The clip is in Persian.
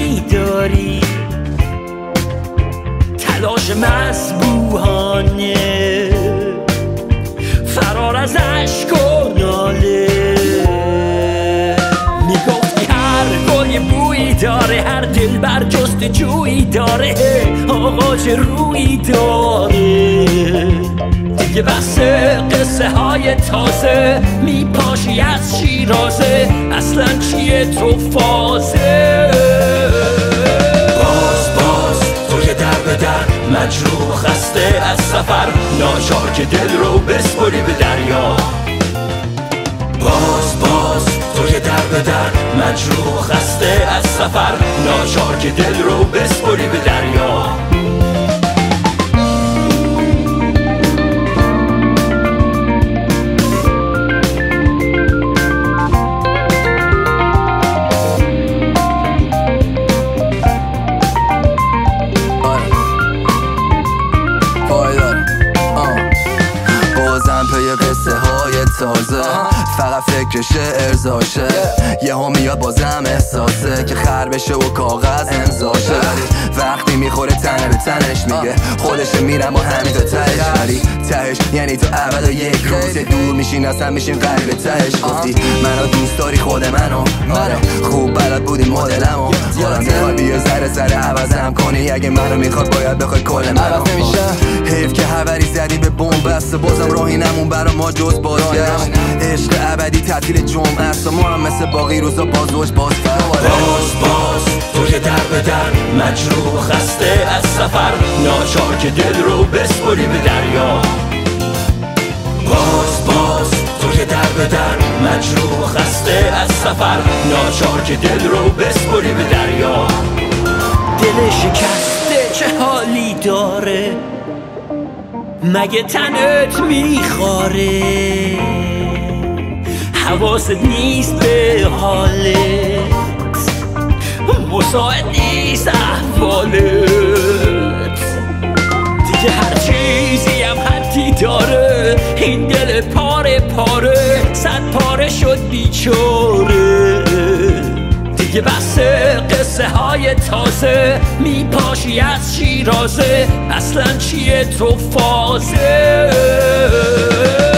میداری، تلاش مسبوحانه، فرار از عشق و ناله. میگفتی هر گل یه بویی داره، هر دل بر جستجویی داره، آقا چه رویی داره. دیگه بس قصه های تازه، میپاشی از شیرازه، اصلا چیه تو فازه؟ باز تو که در به در، مجروح خسته از سفر، ناچار که دل رو بسپری به دریا. باز تو که در به در، مجروح خسته از سفر، ناچار که دل رو بسپری به دریا. قصه های تازه، فقط فکر شعر زاشه، یه ها میاد بازم احساسه که خر بشه و کاغذ امضاشه. وقتی میخوره تنه به تنش میگه خودشه، میرم و همین تا تهش، ولی تهش یعنی تو ابد و یک روز دور میشین، اصلا میشین قریب تهش. گفتی منو دوست داری خود منو، آره خوب بلد بودی مدلمو، حالا میخوای بیا ذره عوضم کنی، اگه منو میخواد باید بخوای کل منو. حیف که حوری زدی به بومبست، بازم راهی نمون برا ما جز بازگشت. عشق ابدی تعطیل جمعه است و ما هم مثل باقی روزا باز تو که در به در، مجروح خسته از سفر، ناچار که دل رو بسپری به دریا. باز تو که در به در، مجروح خسته از سفر، ناچار که دل رو بسپری به دریا. دل شکسته چه حالی داره، مگه تنت میخواره؟ حواست نیست به حالت، مساعد نیست احوالت. دیگه هر چیزی هم حدی داره، این دل پاره پاره صد پاره شد بیچاره. دیگه بس قصه های تازه، میپاشی از شیرازه، اصلا چیه تو فازه؟